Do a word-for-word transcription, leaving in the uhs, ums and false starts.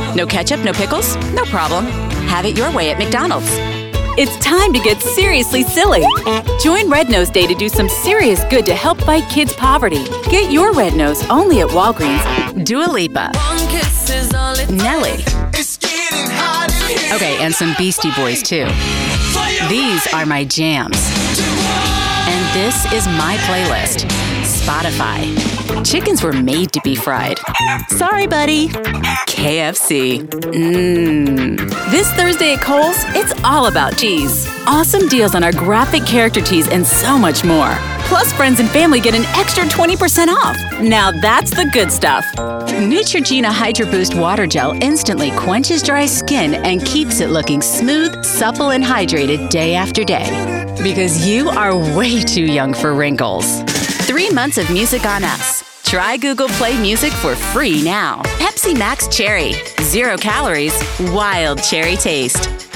No ketchup, no pickles? No problem. Have it your way at McDonald's. It's time to get seriously silly. Join Red Nose Day to do some serious good to help fight kids' poverty. Get your Red Nose only at Walgreens. Dua Lipa. Nelly. Okay, and some Beastie Boys, too. These are my jams. And this is my playlist. Spotify. Chickens were made to be fried. Sorry, buddy. K F C. Mmm. This Thursday at Kohl's, it's all about cheese. Awesome deals on our graphic character tees and so much more. Plus, friends and family get an extra twenty percent off. Now that's the good stuff. Neutrogena Hydro Boost Water Gel instantly quenches dry skin and keeps it looking smooth, supple, and hydrated day after day. Because you are way too young for wrinkles. Three months of music on us. Try Google Play Music for free now. Pepsi Max Cherry. Zero calories, wild cherry taste.